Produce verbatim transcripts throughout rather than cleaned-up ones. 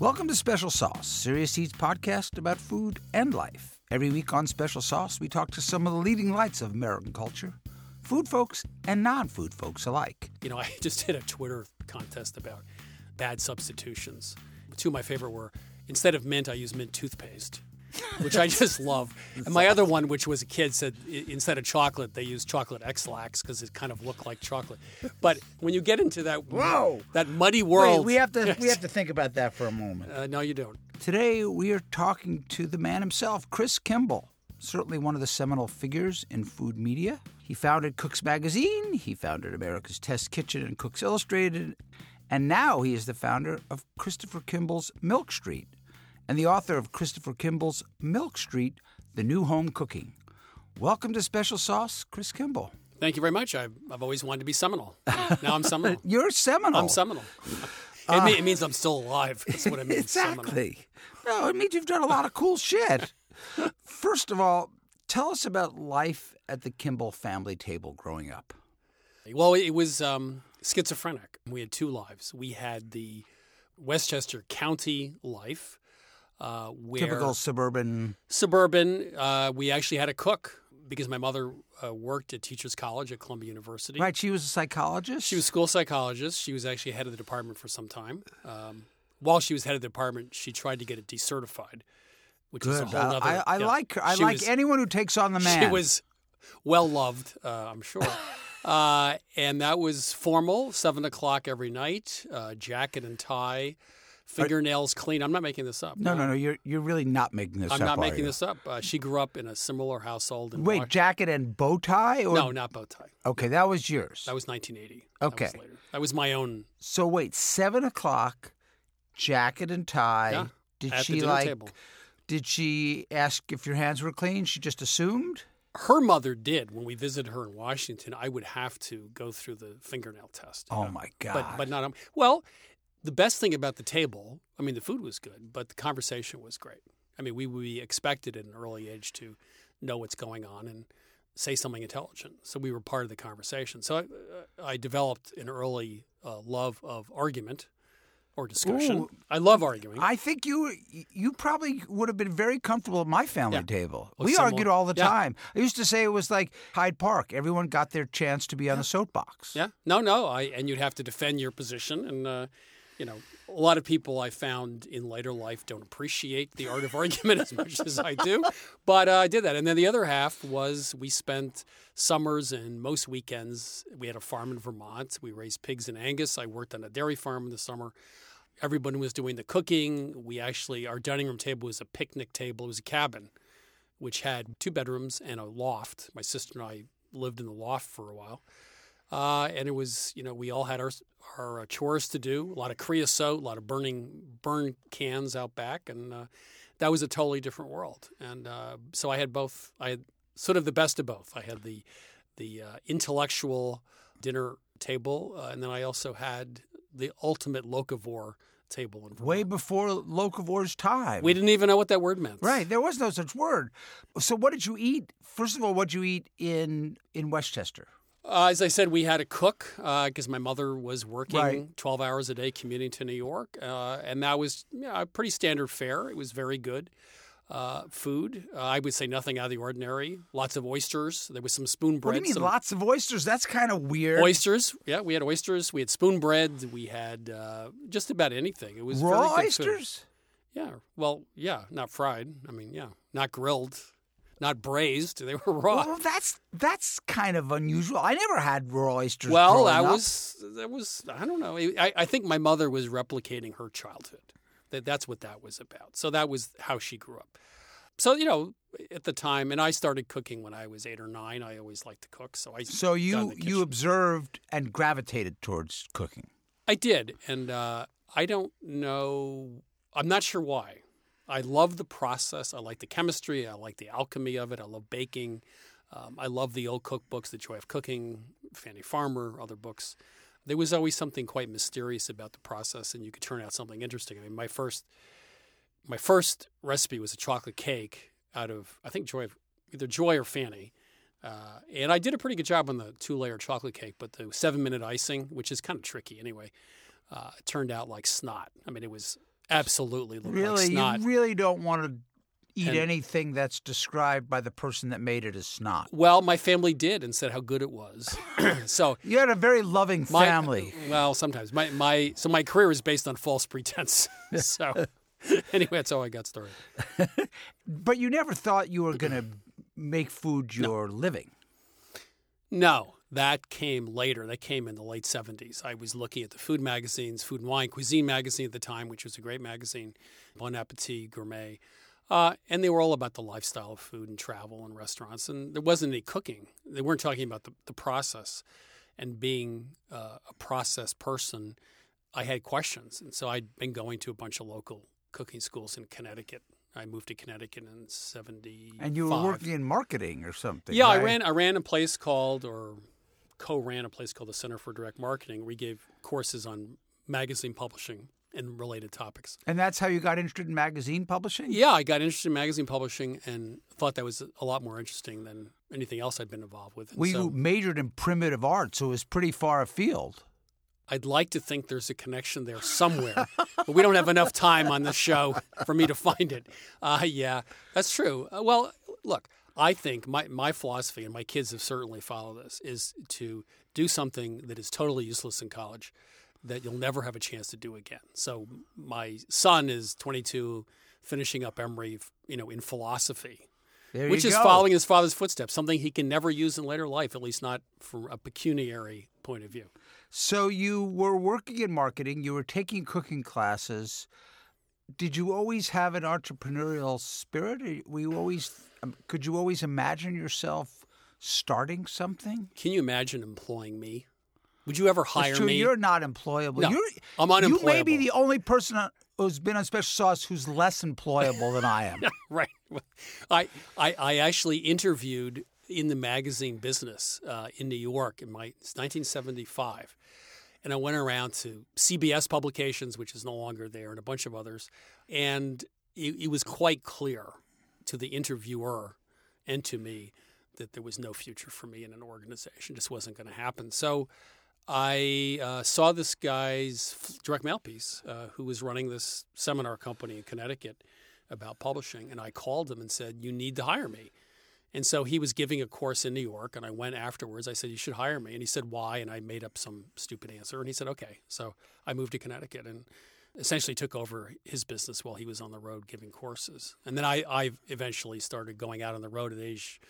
Welcome to Special Sauce, Serious Eats podcast about food and life. Every week on Special Sauce, we talk to some of the leading lights of American culture, food folks and non-food folks alike. You know, I just did a Twitter contest about bad substitutions. Two of my favorite were, instead of mint, I use mint toothpaste, which I just love. And my other one, which was a kid, said i- instead of chocolate, they use chocolate X-Lax because it kind of looked like chocolate. But when you get into that Whoa. that muddy world... Wait, we have to we have to think about that for a moment. Uh, no, you don't. Today, we are talking to the man himself, Chris Kimball, certainly one of the seminal figures in food media. He founded Cook's Magazine, he founded America's Test Kitchen and Cooks Illustrated, and now he is the founder of Christopher Kimball's Milk Street, and the author of Christopher Kimball's Milk Street, The New Home Cooking. Welcome to Special Sauce, Chris Kimball. Thank you very much. I've, I've always wanted to be seminal. Now I'm seminal. You're seminal. I'm seminal. It, me- it means I'm still alive. That's what it means. Seminal. Exactly. No, it means you've done a lot of cool shit. First of all, tell us about life at the Kimball family table growing up. Well, it was um, schizophrenic. We had two lives. We had the Westchester County life, uh, where Typical suburban. suburban. Uh, we actually had a cook because my mother uh, worked at Teachers College at Columbia University. Right, she was a psychologist? She was a school psychologist. She was actually head of the department for some time. Um, while she was head of the department, she tried to get it decertified, which is a Good. whole other. I, I yeah. like her. I She like was- anyone who takes on the man. She was well loved, uh, I'm sure. uh, and that was formal, seven o'clock every night, uh, jacket and tie, fingernails clean. I'm not making this up. No, no, no. You're you're really not making this I'm up. not are making you? this up. Uh, she grew up in a similar household. In Wait, Wash- jacket and bow tie? Or... No, not bow tie. Okay, that was yours. That was nineteen eighty. Okay. That was later. That was my own. So wait, seven o'clock, jacket and tie. Yeah, Did at the she dinner like? table. Did she ask if your hands were clean? She just assumed. Her mother did. When we visited her in Washington, I would have to go through the fingernail test. Oh my God! But but not um, well. The best thing about the table, I mean, the food was good, but the conversation was great. I mean, we we expected at an early age to know what's going on and say something intelligent. So we were part of the conversation. So I, uh, I developed an early uh, love of argument or discussion. Ooh. I love arguing. I think you you probably would have been very comfortable at my family Yeah. table. Well, we similar. argued all the Yeah. time. I used to say it was like Hyde Park. Everyone got their chance to be on the soapbox. Yeah, no, no. I and you'd have to defend your position, and uh, you know, a lot of people I found in later life don't appreciate the art of argument as much as I do. But uh, I did that, and then the other half was we spent summers and most weekends. We had a farm in Vermont. We raised pigs in Angus. I worked on a dairy farm in the summer. Everybody was doing the cooking. We actually, our dining room table was a picnic table. It was a cabin, which had two bedrooms and a loft. My sister and I lived in the loft for a while. Uh, and it was, you know, we all had our our uh, chores to do. A lot of creosote, a lot of burning burn cans out back, and uh, that was a totally different world. And uh, so I had both. I had sort of the best of both. I had the the uh, intellectual dinner table, uh, and then I also had the ultimate locavore table. In Way Vermont. before locavore's time. We didn't even know what that word meant. Right, there was no such word. So what did you eat? First of all, what did you eat in in Westchester? Uh, as I said, we had a cook because my mother was working Right. twelve hours a day commuting to New York. Uh, and that was you know, a pretty standard fare. It was very good uh, food. Uh, I would say nothing out of the ordinary. Lots of oysters. There was some spoon bread. What do you mean, some lots of oysters? That's kind of weird. Oysters. Yeah, we had oysters. We had spoon bread. We had uh, just about anything. It was Raw very good food. oysters? Yeah. Well, yeah, not fried. I mean, yeah, not grilled. Not braised. They were raw. Well, that's that's kind of unusual. I never had raw oysters. Well, growing that up. was that was I don't know. I, I think my mother was replicating her childhood. That that's what that was about. So that was how she grew up. So you know, at the time, and I started cooking when I was eight or nine. I always liked to cook, so I So got in you the you kitchen. observed and gravitated towards cooking. I did, and uh, I don't know. I'm not sure why. I love the process. I like the chemistry. I like the alchemy of it. I love baking. Um, I love the old cookbooks, The Joy of Cooking, Fannie Farmer, other books. There was always something quite mysterious about the process, and you could turn out something interesting. I mean, my first, my first recipe was a chocolate cake out of I think Joy, of, either Joy or Fannie, uh, and I did a pretty good job on the two-layer chocolate cake. But the seven-minute icing, which is kind of tricky anyway, uh, it turned out like snot. I mean, it was Absolutely looked Really, like snot. you really don't want to eat And- anything that's described by the person that made it as snot. Well, my family did and said how good it was. So You had a very loving my, family. Well, sometimes my, my so my career is based on false pretense. So anyway, that's how I got started. But you never thought you were going to make food your living. No, that came later. That came in the late seventies. I was looking at the food magazines, Food and Wine, Cuisine magazine at the time, which was a great magazine, Bon Appetit, Gourmet. Uh, and they were all about the lifestyle of food and travel and restaurants. And there wasn't any cooking. They weren't talking about the, the process. And being uh, a process person, I had questions. And so I'd been going to a bunch of local cooking schools in Connecticut. I moved to Connecticut in seventy-five. And you were working in marketing or something. Yeah, right? I ran I ran a place called, or co-ran a place called the Center for Direct Marketing. We gave courses on magazine publishing and related topics. And that's how you got interested in magazine publishing? Yeah, I got interested in magazine publishing and thought that was a lot more interesting than anything else I'd been involved with. And Well, so you majored in primitive art, so it was pretty far afield. I'd like to think there's a connection there somewhere, but we don't have enough time on the show for me to find it. Uh, yeah, that's true. Uh, well, look, I think my, my philosophy, and my kids have certainly followed this, is to do something that is totally useless in college that you'll never have a chance to do again. So my son is twenty-two, finishing up Emory, you know, in philosophy, There which you is go. following his father's footsteps, something he can never use in later life, at least not from a pecuniary point of view. So you were working in marketing. You were taking cooking classes. Did you always have an entrepreneurial spirit? Or were you always? um, Could you always imagine yourself starting something? Can you imagine employing me? Would you ever hire It's true, me? You're not employable. No, you're, I'm You may be unemployable. the only person on- who's been on Special Sauce who's less employable than I am. Right. I, I I actually interviewed in the magazine business uh, in New York in my it's nineteen seventy-five. And I went around to C B S Publications, which is no longer there, and a bunch of others. And it, it was quite clear to the interviewer and to me that there was no future for me in an organization. It just wasn't going to happen. So I uh, saw this guy's direct mail piece uh, who was running this seminar company in Connecticut about publishing. And I called him and said, you need to hire me. And so he was giving a course in New York, and I went afterwards. I said, you should hire me. And he said, why? And I made up some stupid answer. And he said, okay. So I moved to Connecticut and essentially took over his business while he was on the road giving courses. And then I, I eventually started going out on the road at age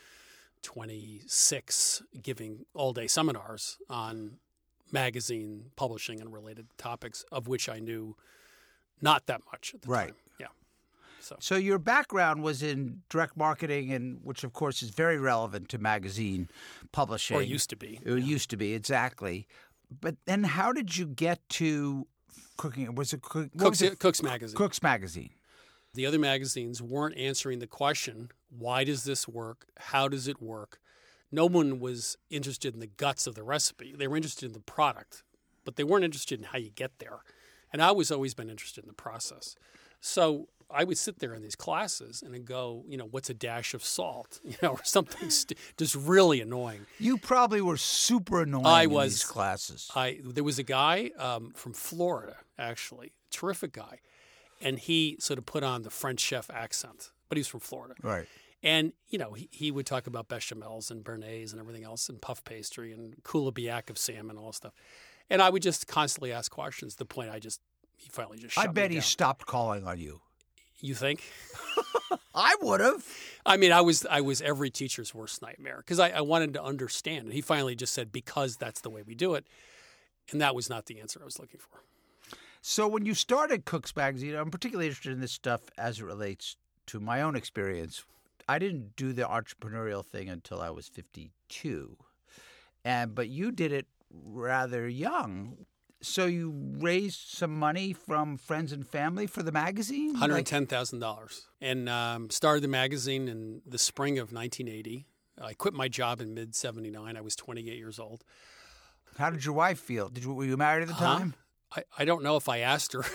twenty-six, giving all-day seminars on magazine publishing and related topics, of which I knew not that much at the Right. time. Yeah. So. So your background was in direct marketing, and which of course is very relevant to magazine publishing. Or used to be. It used to be, exactly. But then, how did you get to cooking? Was it cook, what Cooks, was it? Cooks Magazine. Cooks Magazine? The other magazines weren't answering the question, why does this work? How does it work? No one was interested in the guts of the recipe. They were interested in the product, but they weren't interested in how you get there. And I was always been interested in the process. So I would sit there in these classes and I'd go, you know, what's a dash of salt? You know, or something st- just really annoying. You probably were super annoying I in was- these classes. I There was a guy um, from Florida, actually, terrific guy. And he sort of put on the French chef accent, but he was from Florida. Right. And, you know, he, he would talk about bechamels and béarnaise and everything else and puff pastry and coulibiac of salmon and all that stuff. And I would just constantly ask questions. The point I just, he finally just shut I bet me he down. stopped calling on you. You think? I would have. I mean, I was I was every teacher's worst nightmare because I, I wanted to understand. And he finally just said, because that's the way we do it. And that was not the answer I was looking for. So when you started Cooks Magazine, I'm particularly interested in this stuff as it relates to my own experience. I didn't do the entrepreneurial thing until I was fifty-two, and but you did it rather young. So you raised some money from friends and family for the magazine? one hundred Like- ten thousand dollars. And um, started the magazine in the spring of nineteen eighty. I quit my job in mid seventy-nine. I was twenty-eight years old. How did your wife feel? Did you, were you married at the Huh? time? I, I don't know if I asked her.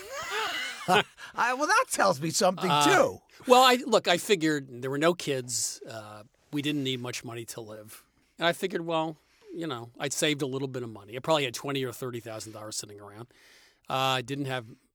I, well, that tells me something, Uh, too. Well, I look, I figured there were no kids. Uh, we didn't need much money to live. And I figured, well, you know, I'd saved a little bit of money. I probably had twenty thousand dollars or thirty thousand dollars sitting around. Uh, I didn't have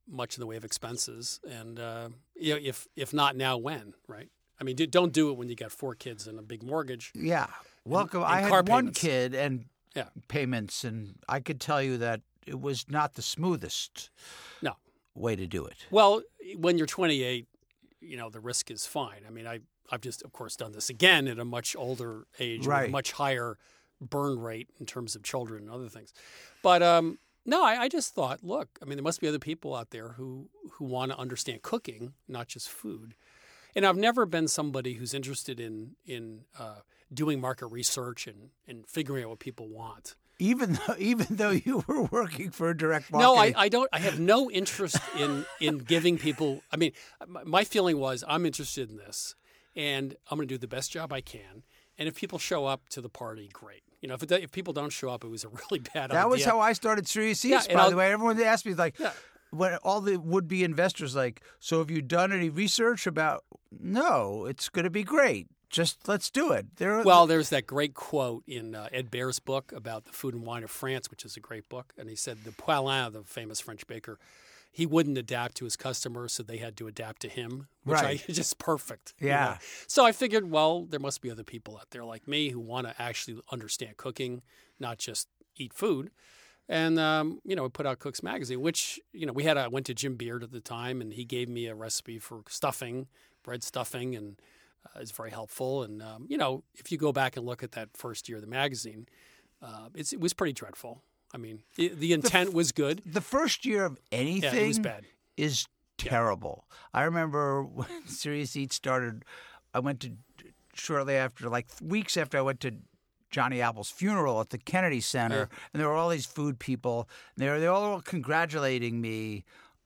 much in the way of expenses, and uh, you know, if if not now, when, right? I mean, do, don't do it when you got four kids and a big mortgage. Yeah. Welcome. and I car had one payments. kid and Yeah. payments, and I could tell you that it was not the smoothest No. way to do it. Well, when you're twenty-eight, you know, the risk is fine. I mean, I, I've just, of course, done this again at a much older age, with Right. a much higher burn rate in terms of children and other things. But um, no, I, I just thought, look, I mean, there must be other people out there who, who want to understand cooking, not just food. And I've never been somebody who's interested in in uh, doing market research and, and figuring out what people want. Even though, even though you were working for a direct No, marketing. I, I don't. I have no interest in in giving people. I mean, my my feeling was I'm interested in this, and I'm going to do the best job I can. And if people show up to the party, great. You know, if it, if people don't show up, it was a really bad idea. That was how I started Serious Yeah, Eats, and by I'll- the way. Everyone asked me, like, Yeah. when all the would-be investors, like, so have you done any research about? No, it's going to be great. Just let's do it. There. Well, there's that great quote in uh, Ed Bear's book about the food and wine of France, which is a great book. And he said the Poilin, the famous French baker, he wouldn't adapt to his customers, so they had to adapt to him, which Right. I just perfect. you Yeah. know. So I figured, well, there must be other people out there like me who want to actually understand cooking, not just eat food. And, um, you know, we put out Cook's Magazine, which, you know, we had, I went to Jim Beard at the time, and he gave me a recipe for stuffing, bread stuffing, and uh, it's very helpful. And, um, you know, if you go back and look at that first year of the magazine, uh, it's, it was pretty dreadful. I mean, the, the intent was good. the first year of anything Yeah, it was bad. is terrible. I remember when Serious Eats started, I went to, shortly after, like weeks after I went to Johnny Apple's funeral at the Kennedy Center, and there were all these food people, and they were, they were all congratulating me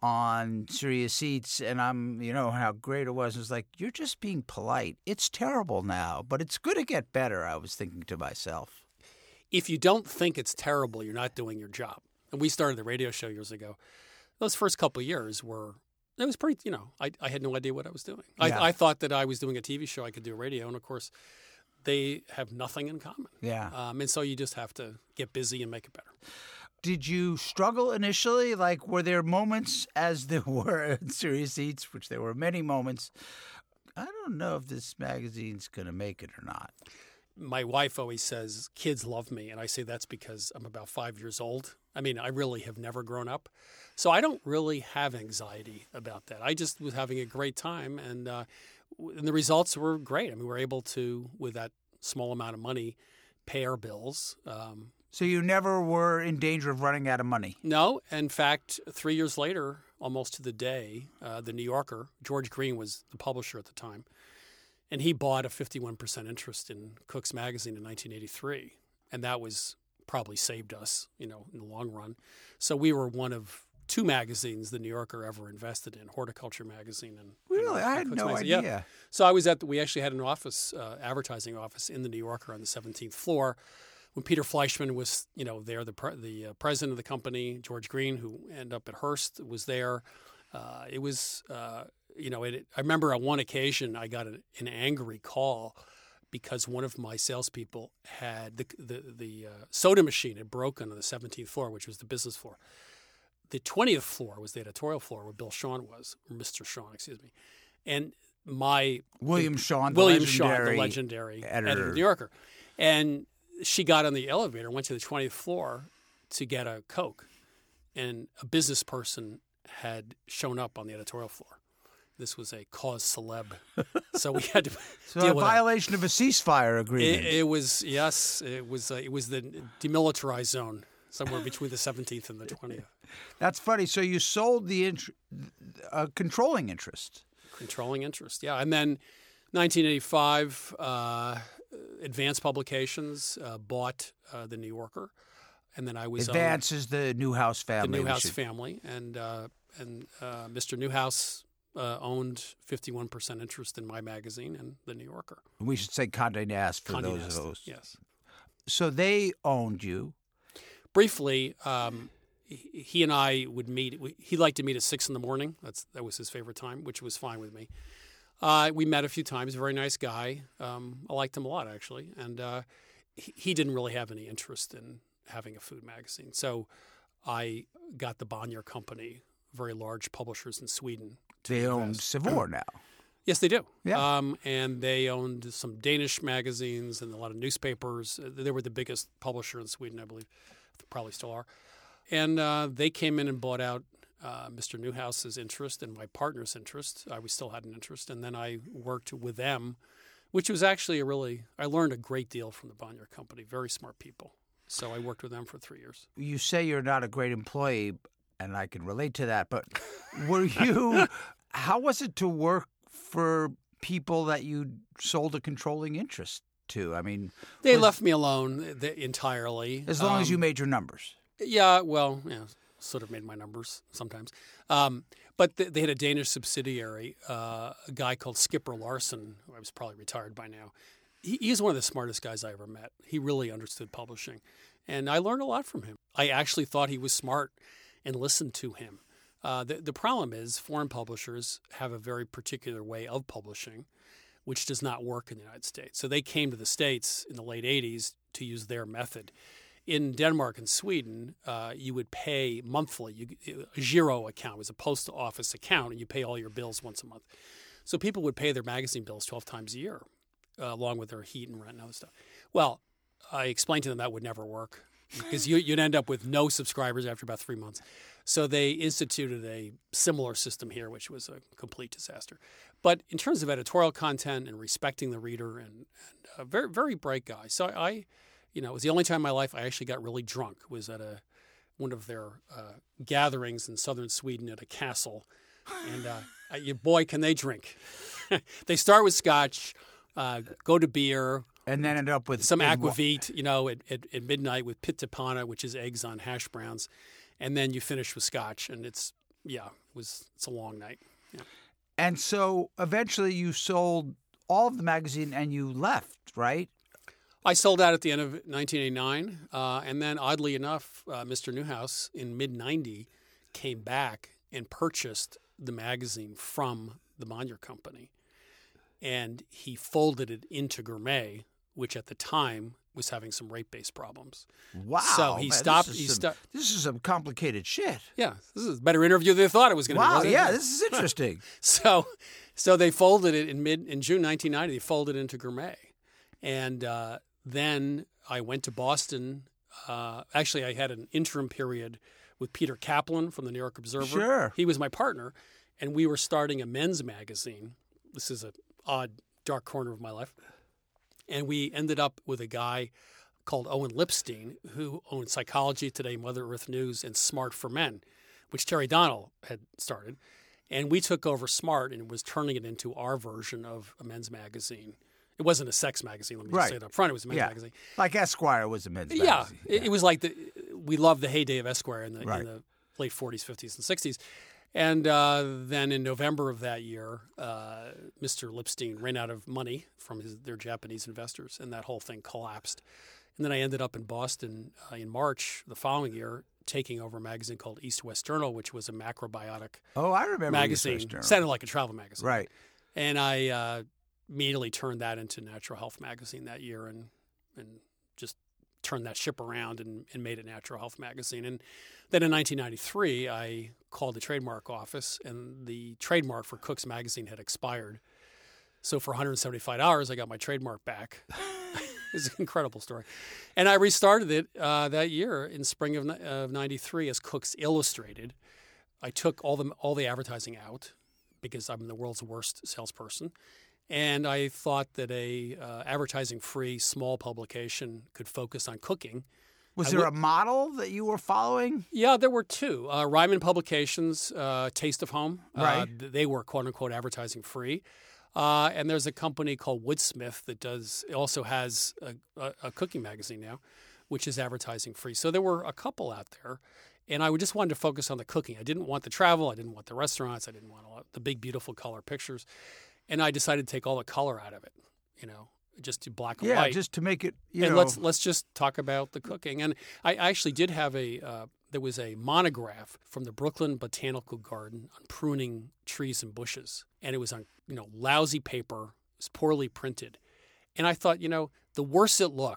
on Serious Eats, and I'm, you know, how great it was. It was like, you're just being polite. It's terrible now, but it's going to get better, I was thinking to myself. If you don't think it's terrible, you're not doing your job. And we started the radio show years ago. Those first couple of years were, it was pretty, you know, I, I had no idea what I was doing. Yeah. I, I thought that I was doing a T V show, I could do radio, and of course, they have nothing in common. Yeah. Um, and so you just have to get busy and make it better. Did you struggle initially? Like, were there moments, as there were in Serious Eats, which there were many moments, I don't know if this magazine's going to make it or not? My wife always says, kids love me. And I say that's because I'm about five years old. I mean, I really have never grown up. So I don't really have anxiety about that. I just was having a great time. And, uh, and the results were great. I mean, we were able to, with that small amount of money, pay our bills. Um, So you never were in danger of running out of money? no, in fact, three years later, almost to the day, uh, the New Yorker, George Green was the publisher at the time, and he bought a fifty-one percent interest in Cook's Magazine in nineteen eighty-three, and that was probably saved us, you know, in the long run. So we were one of two magazines the New Yorker ever invested in, Horticulture Magazine and Really? and, I uh, had Cook's no Magazine. idea. Yeah. So I was at the, we actually had an office, uh, advertising office in the New Yorker on the seventeenth floor. When Peter Fleischman was, you know, there, the pre- the uh, president of the company, George Green, who ended up at Hearst, was there. Uh, it was, uh, you know, it, I remember on one occasion I got a, an angry call because one of my salespeople had the the, the uh, soda machine had broken on the seventeenth floor, which was the business floor. The twentieth floor was the editorial floor where Bill Shawn was, or Mister Shawn, excuse me, and my William Shawn, the William Shawn, legendary the legendary editor. editor. of the New Yorker, and she got on the elevator, went to the twentieth floor to get a Coke, and a business person had shown up on the editorial floor. This was a cause celeb, so we had to So deal a with that. violation of a ceasefire agreement. It, it was yes, it was uh, it was the demilitarized zone somewhere between the seventeenth and the twentieth. That's funny. So you sold the int- uh, controlling interest. Controlling interest, yeah. And then nineteen eighty-five, uh, Advance Publications uh, bought uh, the New Yorker, and then I was Advance is the Newhouse the family. we Newhouse should- family, and uh, and uh, Mister Newhouse uh, owned fifty-one percent interest in my magazine and the New Yorker. We should say Condé Nast for Condé those Nast, of those. yes. So they owned you. Briefly, um, he he and I would meet. we- He liked to meet at six in the morning. That's that was his favorite time, which was fine with me. Uh, we met a few times. Very nice guy. Um, I liked him a lot, actually. And uh, he, he didn't really have any interest in having a food magazine. So I got the Bonnier Company very large publishers in Sweden. They own Savor now. Yes, they do. Yeah. Um, and they owned some Danish magazines and a lot of newspapers. They were the biggest publisher in Sweden, I believe. They probably still are. And uh, they came in and bought out uh, Mister Newhouse's interest and my partner's interest. I we still had an interest. And then I worked with them, which was actually a really – I learned a great deal from the Bonnier Company. Very smart people. So I worked with them for three years. You say you're not a great employee, and I can relate to that. But were you – how was it to work for people that you sold a controlling interest to? I mean, they was, left me alone entirely. As long um, as you made your numbers. Yeah, well, yeah, sort of made my numbers sometimes. Um, but th- they had a Danish subsidiary, uh, a guy called Skipper Larsen, who I was probably retired by now. He, he's one of the smartest guys I ever met. He really understood publishing, and I learned a lot from him. I actually thought he was smart and listened to him. Uh, the, the problem is foreign publishers have a very particular way of publishing, which does not work in the United States. So they came to the States in the late eighties to use their method. In Denmark and Sweden, uh, you would pay monthly. You, a Giro account was a post office account, and you pay all your bills once a month. So people would pay their magazine bills twelve times a year, uh, along with their heat and rent and other stuff. Well, I explained to them that would never work because you, you'd end up with no subscribers after about three months. So they instituted a similar system here, which was a complete disaster. But in terms of editorial content and respecting the reader, and, and a very, very bright guy. So I, you know, it was the only time in my life I actually got really drunk. Was at a one of their uh, gatherings in southern Sweden at a castle, and uh, I, boy, can they drink! They start with scotch, uh, go to beer, and then end up with some aquavit, you know, at, at, at midnight with pittipana, which is eggs on hash browns. And then you finish with scotch, and it's yeah, it was it's a long night. Yeah. And so eventually you sold all of the magazine and you left, right? I sold out at the end of nineteen eighty-nine, uh, and then oddly enough, uh, Mister Newhouse in mid ninety came back and purchased the magazine from the Bonnier Company, and he folded it into Gourmet, which at the time was having some rate-based problems. Wow. So he man, stopped. This he is, some, sto- this is some complicated shit. Yeah, this is a better interview than they thought it was going to wow, be. Wow, yeah, it? this is interesting. so, so they folded it in mid in June nineteen ninety. They folded it into Gourmet, and uh, then I went to Boston. Uh, actually, I had an interim period with Peter Kaplan from the New York Observer. Sure, he was my partner, and we were starting a men's magazine. This is an odd, dark corner of my life. And we ended up with a guy called Owen Lipstein, who owned Psychology Today, Mother Earth News, and Smart for Men, which Terry Donnell had started. And we took over Smart and was turning it into our version of a men's magazine. It wasn't a sex magazine, let me just right. say it up front. It was a men's yeah. magazine. Like Esquire was a men's yeah. magazine. Yeah, it, it was like the we loved the heyday of Esquire in the, right. in the late forties, fifties, and sixties. And uh, then in November of that year, uh, Mister Lipstein ran out of money from his, their Japanese investors, and that whole thing collapsed. And then I ended up in Boston uh, in March the following year, taking over a magazine called East West Journal, which was a macrobiotic oh, I remember magazine. East West Journal. Sounded like a travel magazine. Right. And I uh, immediately turned that into Natural Health Magazine that year and and just turned that ship around and, and made it Natural Health Magazine. And then in nineteen ninety-three, I called the trademark office, and the trademark for Cook's Magazine had expired. So for one hundred seventy-five dollars, I got my trademark back. It's an incredible story. And I restarted it uh, that year in spring of, of ninety-three as Cook's Illustrated. I took all the all the advertising out because I'm the world's worst salesperson. And I thought that a uh, advertising-free small publication could focus on cooking. Was I there w- a model that you were following? Yeah, there were two. Uh, Ryman Publications, uh, Taste of Home. Right. Uh, they were quote-unquote advertising-free. Uh, and there's a company called Woodsmith that does also has a, a, a cooking magazine now, which is advertising-free. So there were a couple out there. And I just wanted to focus on the cooking. I didn't want the travel. I didn't want the restaurants. I didn't want all the big, beautiful color pictures. And I decided to take all the color out of it, you know, just to black and yeah, white. Yeah, just to make it, you and know. let's let's just talk about the cooking. And I actually did have a uh, there was a monograph from the Brooklyn Botanical Garden on pruning trees and bushes, and it was on you know lousy paper, it was poorly printed, and I thought you know the worse it looks,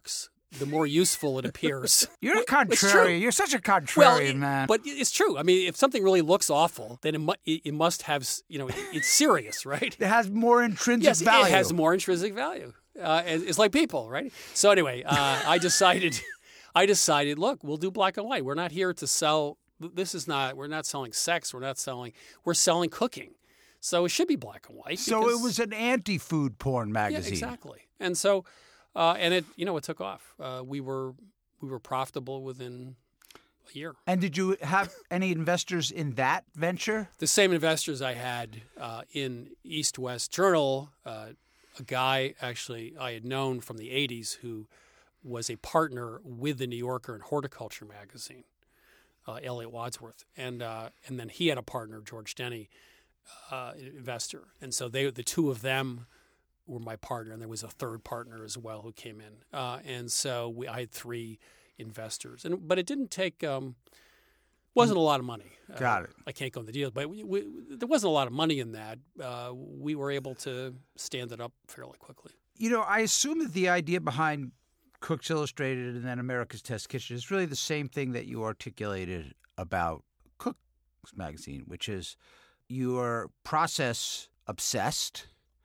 the more useful it appears. You're a It's true. contrarian. You're such a contrarian, Well, it- man. but it's true. I mean, if something really looks awful, then it, mu- it, it must have, s- you know, it, it's serious, right? it has more intrinsic Yes, value. it has more intrinsic value. Uh, it- it's like people, right? So anyway, uh, I decided, I decided, look, we'll do black and white. We're not here to sell. This is not. We're not selling sex. We're not selling. We're selling cooking. So it should be black and white. So because- it was an anti-food porn yeah, magazine. exactly. And so, uh, and it, you know, it took off. Uh, we were, we were profitable within a year. And did you have any investors in that venture? The same investors I had uh, in East West Journal, uh, a guy actually I had known from the eighties who was a partner with the New Yorker and Horticulture magazine, uh, Elliot Wadsworth, and uh, and then he had a partner, George Denny, uh, investor, and so they the two of them were my partner, and there was a third partner as well who came in, uh, and so we I had three investors, and but it didn't take. Um, wasn't a lot of money. Got Uh, it. I can't go into the deal, but we, we, there wasn't a lot of money in that. Uh, we were able to stand it up fairly quickly. You know, I assume that the idea behind Cooks Illustrated and then America's Test Kitchen is really the same thing that you articulated about Cooks Magazine, which is you're process obsessed,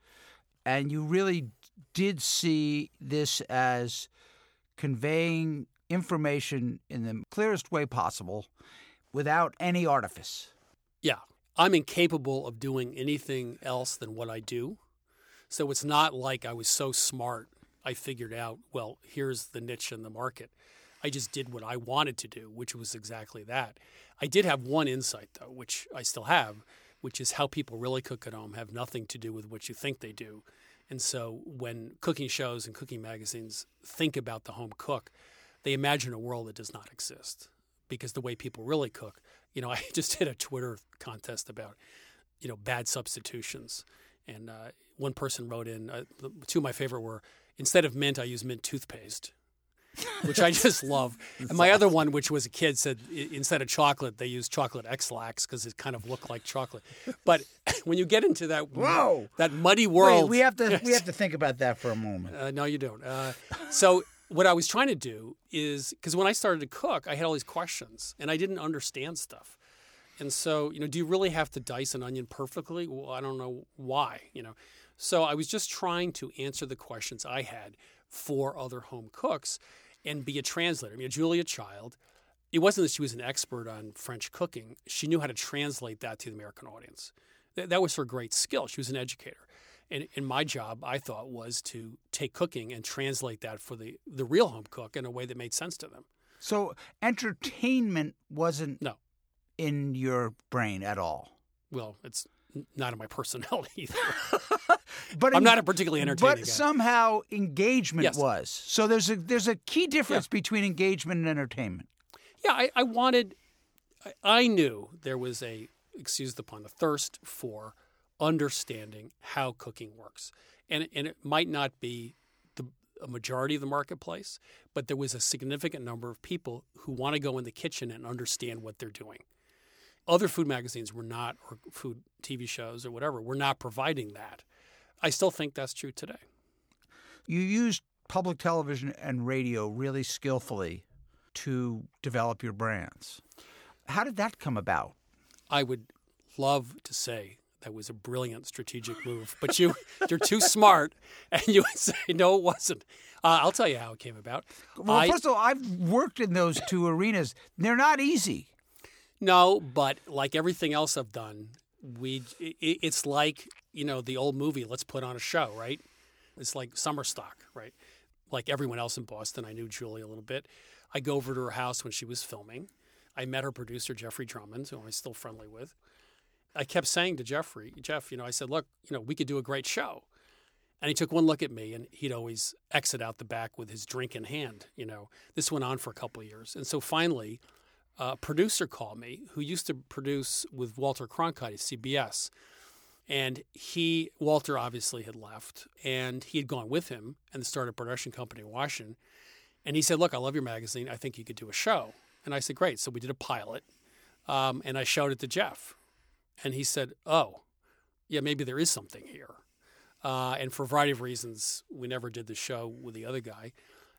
and you really did see this as conveying information in the clearest way possible without any artifice. Yeah, I'm incapable of doing anything else than what I do. So it's not like I was so smart I figured out, well, here's the niche in the market. I just did what I wanted to do, which was exactly that. I did have one insight, though, which I still have, which is how people really cook at home have nothing to do with what you think they do. And so when cooking shows and cooking magazines think about the home cook, they imagine a world that does not exist, because the way people really cook, you know, I just did a Twitter contest about, you know, bad substitutions. And uh, one person wrote in, uh, the, two of my favorite were, instead of mint, I use mint toothpaste, which I just love. And my other one, which was a kid, said i- instead of chocolate, they use chocolate X-Lax because it kind of looked like chocolate. But when you get into that Whoa. that muddy Wait, world, we have to we have to think about that for a moment. uh, no, you don't. Uh, so what I was trying to do is, because when I started to cook, I had all these questions, and I didn't understand stuff. And so, you know, do you really have to dice an onion perfectly? Well, I don't know why, you know. So I was just trying to answer the questions I had for other home cooks and be a translator. I mean, Julia Child, it wasn't that she was an expert on French cooking. She knew how to translate that to the American audience. Th- that was her great skill. She was an educator. And, and my job, I thought, was to take cooking and translate that for the, the real home cook in a way that made sense to them. So entertainment wasn't No. in your brain at all. Well, it's n- not in my personality either. But I'm en- not a particularly entertaining But guy. somehow engagement Yes. was. So there's a there's a key difference between engagement and entertainment. Yeah, I, I wanted, I, I knew there was a, excuse the pun, a thirst for understanding how cooking works. And, and it might not be the a majority of the marketplace, but there was a significant number of people who want to go in the kitchen and understand what they're doing. Other food magazines were not, or food T V shows or whatever, were not providing that. I still think that's true today. You used public television and radio really skillfully to develop your brands. How did that come about? I would love to say that was a brilliant strategic move, but you, you're too smart, and you would say, no, it wasn't. Uh, I'll tell you how it came about. Well, I, first of all, I've worked in those two arenas. They're not easy. no, but like everything else I've done, we it, it's like, you know, the old movie, Let's Put on a Show, right? It's like summer stock, right? Like everyone else in Boston, I knew Julie a little bit. I go over to her house when she was filming. I met her producer, Jeffrey Drummond, who I'm still friendly with. I kept saying to Jeffrey, Jeff, you know, I said, look, you know, we could do a great show. And he took one look at me, and he'd always exit out the back with his drink in hand. You know, this went on for a couple of years. And so finally, a producer called me who used to produce with Walter Cronkite at C B S. And he, Walter obviously had left, and he had gone with him and started a production company in Washington. And he said, look, I love your magazine. I think you could do a show. And I said, great. So we did a pilot, um, and I showed it to Jeff. And he said, oh, yeah, maybe there is something here. Uh, and for a variety of reasons, we never did the show with the other guy.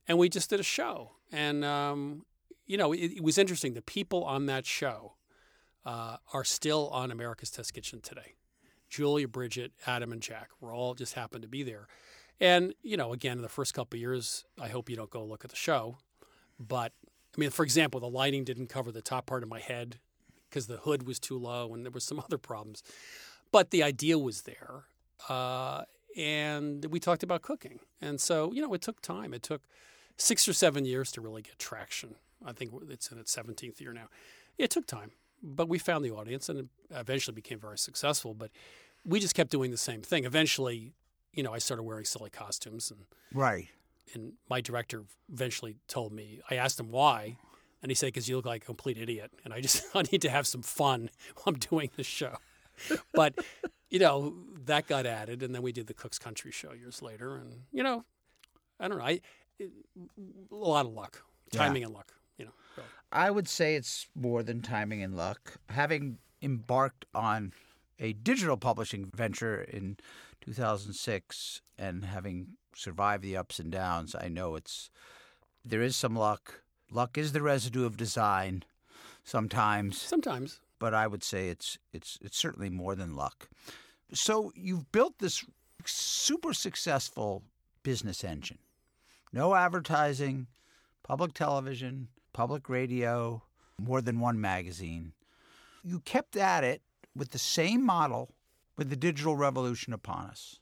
and we just did a show. And, um, you know, it, it was interesting. The people on that show uh, are still on America's Test Kitchen today. Julia, Bridget, Adam, and Jack were all just happened to be there. And, you know, again, in the first couple of years, I hope you don't go look at the show. But, I mean, for example, the lighting didn't cover the top part of my head because the hood was too low and there were some other problems. But the idea was there. Uh, and we talked about cooking. And so, you know, it took time. It took six or seven years to really get traction. I think it's in its seventeenth year now. It took time. But we found the audience and it eventually became very successful. But we just kept doing the same thing. Eventually, you know, I started wearing silly costumes. And, right. And my director eventually told me, I asked him why. And he said, because you look like a complete idiot. And I just, I need to have some fun while I'm doing the show. But, you know, that got added. And then we did the Cook's Country show years later. And, you know, I don't know. I it, a lot of luck, timing yeah. and luck, you know. Really. I would say it's more than timing and luck. Having embarked on a digital publishing venture in two thousand six and having survived the ups and downs, I know it's there is some luck. Luck is the residue of design sometimes. Sometimes. But I would say it's it's it's certainly more than luck. So you've built this super successful business engine. No advertising, public television, public radio, more than one magazine. You kept at it with the same model with the digital revolution upon us.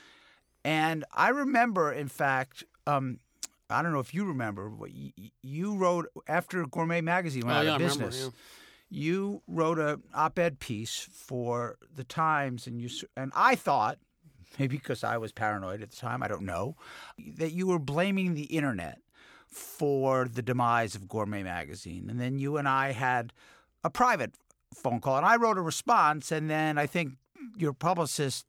And I remember, in fact, um, I don't know if you remember, but you, you wrote, after Gourmet Magazine went oh, out yeah, of business, I remember, yeah. you wrote an op-ed piece for the Times, and you and I thought, maybe because I was paranoid at the time, I don't know, that you were blaming the internet for the demise of Gourmet Magazine. And then you and I had a private phone call, and I wrote a response, and then I think your publicist,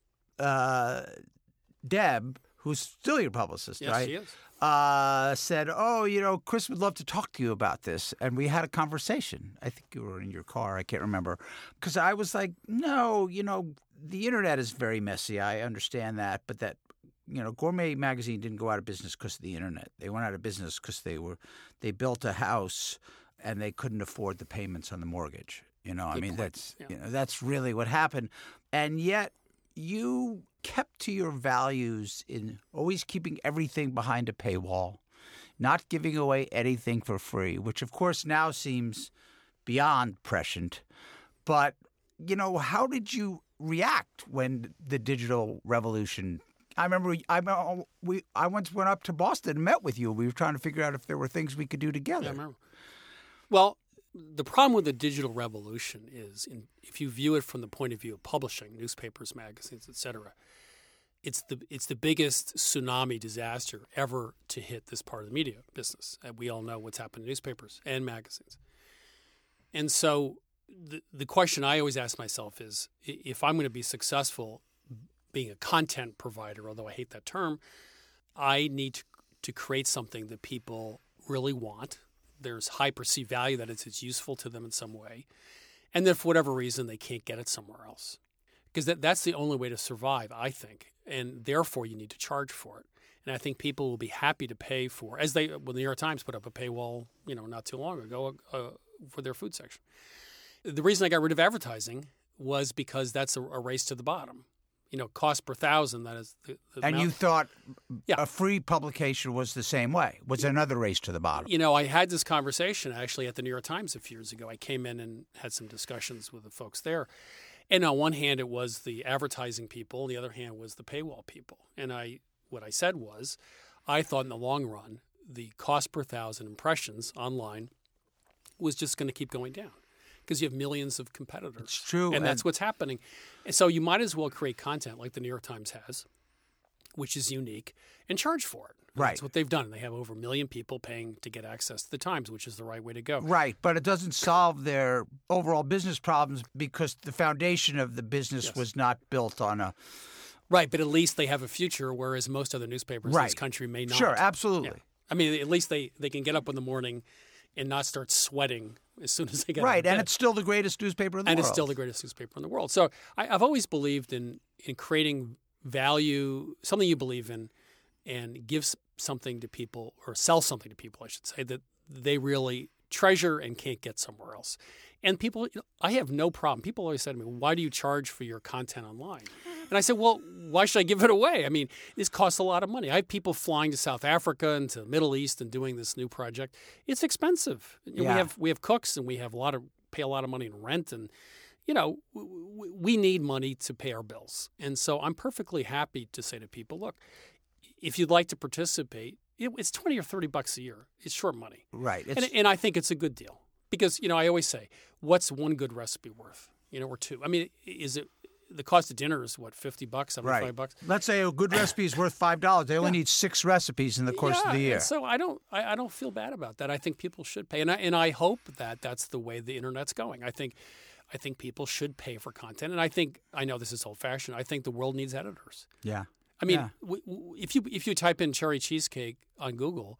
uh, Deb, who's still your publicist, yes, right? She is. Uh, said, oh, you know, Chris would love to talk to you about this. And we had a conversation. I think you were in your car. I can't remember. Because I was like, no, you know, the internet is very messy. I understand that. But that, you know, Gourmet Magazine didn't go out of business because of the internet. They went out of business because they were, they built a house and they couldn't afford the payments on the mortgage. You know, Good I mean, point. that's, yeah. you know, that's really what happened. And yet you kept to your values in always keeping everything behind a paywall, not giving away anything for free, which of course now seems beyond prescient. But, you know, how did you react when the digital revolution? I remember I we I once went up to Boston and met with you. We were trying to figure out if there were things we could do together. Yeah, I remember. Well, the problem with the digital revolution is, in, if you view it from the point of view of publishing, newspapers, magazines, et cetera, it's the it's the biggest tsunami disaster ever to hit this part of the media business. And we all know what's happened to newspapers and magazines. And so the the question I always ask myself is, if I'm going to be successful being a content provider, although I hate that term, I need to, to create something that people really want. There's high perceived value that it's, it's useful to them in some way. And then for whatever reason, they can't get it somewhere else. Because that, that's the only way to survive, I think. And therefore, you need to charge for it. And I think people will be happy to pay for, as they, well, the New York Times put up a paywall, you know, not too long ago uh, for their food section. The reason I got rid of advertising was because that's a, a race to the bottom. You know, cost per thousand, that is the, the And amount. you thought yeah. a free publication was the same way, was another race to the bottom. You know, I had this conversation actually at the New York Times a few years ago. I came in and had some discussions with the folks there. And on one hand, it was the advertising people. On the other hand was the paywall people. And I, what I said was, I thought in the long run, the cost per thousand impressions online was just going to keep going down. Because you have millions of competitors. It's true. And, and that's what's happening. And so you might as well create content like the New York Times has, which is unique, and charge for it. And right. That's what they've done. They have over a million people paying to get access to the Times, which is the right way to go. Right. But it doesn't solve their overall business problems because the foundation of the business Yes. was not built on a... Right. But at least they have a future, whereas most other newspapers right. in this country may not. Sure. Absolutely. Yeah. I mean, at least they, they can get up in the morning and not start sweating as soon as they get right, out of bed. and it's still the greatest newspaper in the and world. And it's still the greatest newspaper in the world. So I, I've always believed in, in creating value, something you believe in, and give s- something to people, or sell something to people, I should say, that they really treasure and can't get somewhere else. And people, I have no problem. People always say to me, why do you charge for your content online? And I said, well, why should I give it away? I mean, this costs a lot of money. I have people flying to South Africa and to the Middle East and doing this new project. It's expensive. Yeah. We have we have cooks, and we have a lot of pay a lot of money in rent, and you know, w- we need money to pay our bills. And so I'm perfectly happy to say to people, look, if you'd like to participate, it, it's twenty or thirty bucks a year. It's short money. Right. And, and I think it's a good deal because, you know, I always say, what's one good recipe worth? You know, or two. I mean, is it the cost of dinner is what, fifty bucks, seventy-five right. bucks? Let's say a good recipe is worth five dollars. They only Yeah. need six recipes in the course yeah, of the year. And so I don't, I, I don't feel bad about that. I think people should pay, and I, and I hope that that's the way the internet's going. I think, I think people should pay for content, and I think I know this is old-fashioned. I think the world needs editors. Yeah. I mean, Yeah. w- w- if you if you type in cherry cheesecake on Google,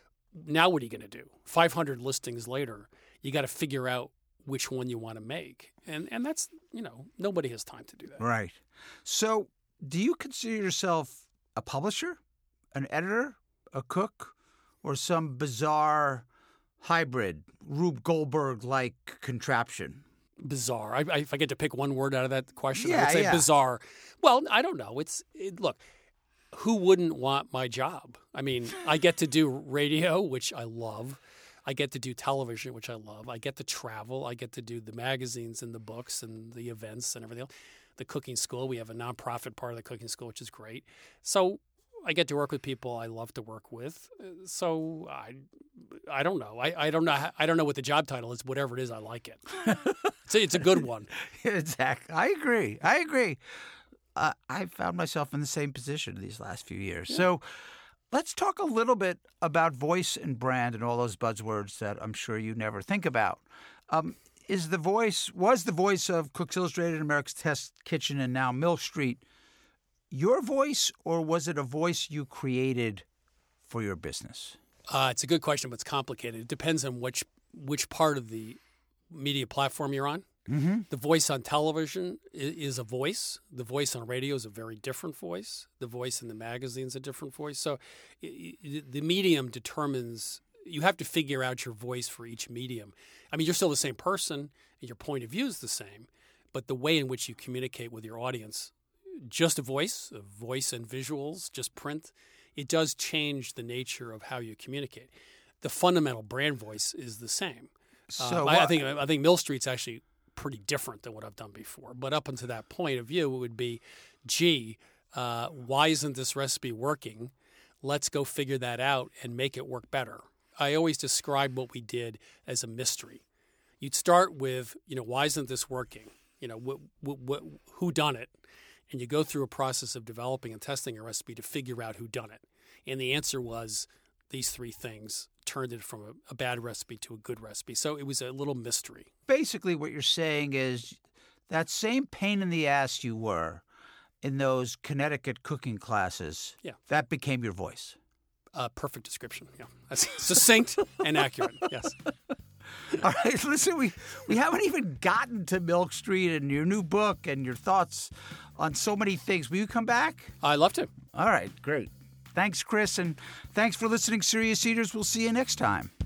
now what are you going to do? five hundred listings later, you got to figure out which one you want to make, and and that's you know nobody has time to do that. Right. So, do you consider yourself a publisher, an editor, a cook, or some bizarre hybrid Rube Goldberg-like contraption? Bizarre. I, I, if I get to pick one word out of that question, I Yeah, would say yeah. bizarre. Well, I don't know. It's it, look. Who wouldn't want my job? I mean, I get to do radio, which I love. I get to do television, which I love. I get to travel. I get to do the magazines and the books and the events and everything else. The cooking school. We have a nonprofit part of the cooking school, which is great. So I get to work with people I love to work with. So I, I don't know. I, I don't know. I don't know what the job title is. Whatever it is, I like it. it's, a, it's a good one. Exactly. I agree. I agree. Uh, I found myself in the same position these last few years. Yeah. So let's talk a little bit about voice and brand and all those buzzwords that I'm sure you never think about. Um, is the voice, was the voice of Cooks Illustrated, America's Test Kitchen, and now Milk Street your voice, or was it a voice you created for your business? Uh, it's a good question, but it's complicated. It depends on which which part of the media platform you're on. Mm-hmm. The voice on television is a voice. The voice on radio is a very different voice. The voice in the magazine is a different voice. So the medium determines, you have to figure out your voice for each medium. I mean, you're still the same person, and your point of view is the same, but the way in which you communicate with your audience, just a voice, a voice and visuals, just print, it does change the nature of how you communicate. The fundamental brand voice is the same. So uh, I, I think I think Mill Street's actually pretty different than what I've done before. But up until that point of view, it would be, gee, uh, why isn't this recipe working? Let's go figure that out and make it work better. I always describe what we did as a mystery. You'd start with, you know, why isn't this working? You know, what, what, what, who done it? And you go through a process of developing and testing a recipe to figure out who done it. And the answer was these three things turned it from a, a bad recipe to a good recipe. So it was a little mystery. Basically, what you're saying is that same pain in the ass you were in those Connecticut cooking classes, Yeah. that became your voice. Uh, perfect description. Yeah, that's succinct and accurate. Yes. All right, listen, we, we haven't even gotten to Milk Street and your new book and your thoughts on so many things. Will you come back? I'd love to. All right, great. Thanks, Chris, and thanks for listening, Serious Eaters. We'll see you next time.